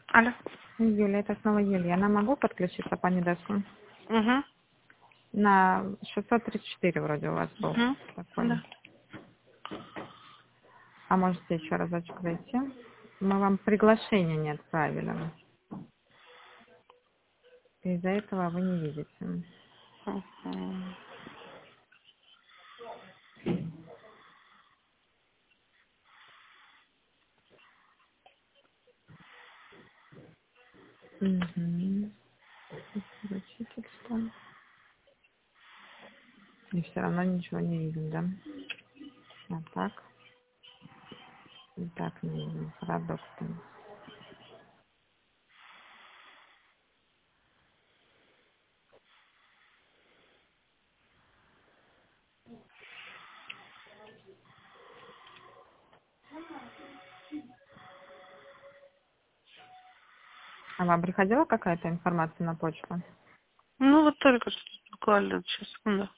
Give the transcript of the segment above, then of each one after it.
Алло. Юля, это снова Елена. Могу подключиться по Нидесу? Угу. На 634 вроде у вас был Угу. такой. Да. А можете еще разочек зайти? Мы вам приглашение не отправили. Из-за этого вы не видите. Мгм. Угу. Зачислительство. И все равно ничего не видим, да? А так? И так не видим. Продукты. А вам приходила какая-то информация на почту? Ну, вот только что буквально сейчас, секунду.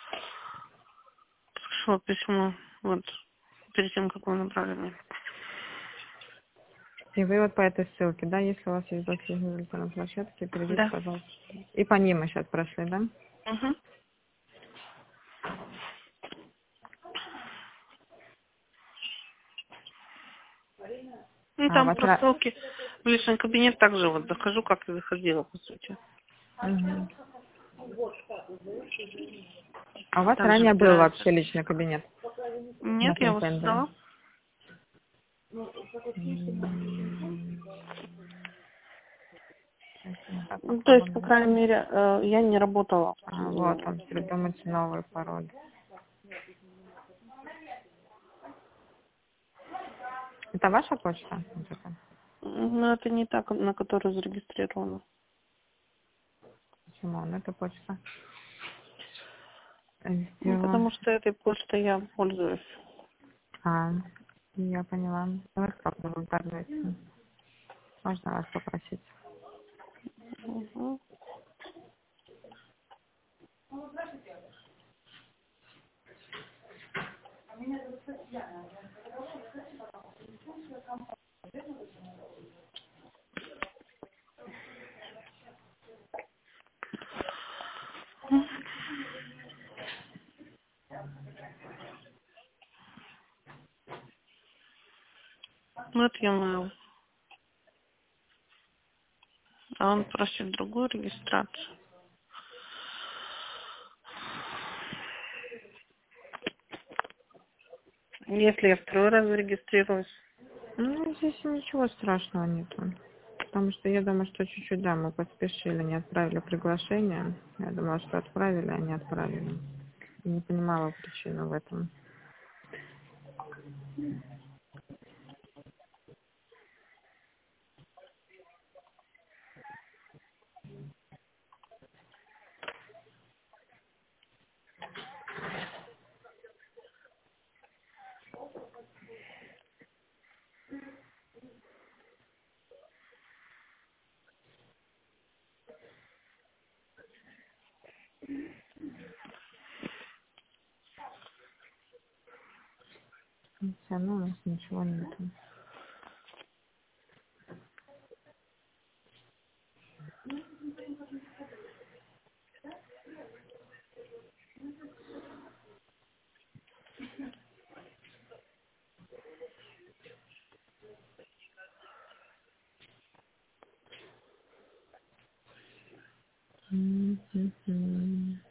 Пришло письмо. Вот. Перед тем, как вы направили мне. И вы вот по этой ссылке, да, если у вас есть доски на электронной площадке, перейдите, Да. пожалуйста. И по ним мы сейчас прошли, да? Угу. Ну, А у там вас, про ссылки в личный кабинет также вот захожу, как и заходила, по сути. Мгм. А у вас Также ранее был выбирается. вообще личный кабинет на Нет, я его фронтендере? создала. М, сейчас никак Ну, то есть, по попробуем крайней найти. мере, я не работала. А, вот он, придумайте новый пароль. Это ваша почта? Вот это? Но это не так, на которую зарегистрирована. Почему он эта почта Ну, сделала? потому что этой почтой я пользуюсь. А, я поняла. Давай попробуем пользоваться. Можно вас попросить? Угу. Вот e-mail. А он просит другую регистрацию. Если я второй раз зарегистрируюсь. Ну, здесь ничего страшного нету. Потому что я думаю, что чуть-чуть, да, мы поспешили, не отправили приглашение. Я думала, что отправили, а не отправили. И не понимала причину в этом. Все равно у нас ничего нету. М.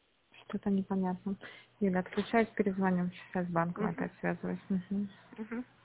Что-то непонятно. Юля, отключаюсь, перезвоним. Сейчас с банком Угу. опять связываюсь. Мгм. Угу.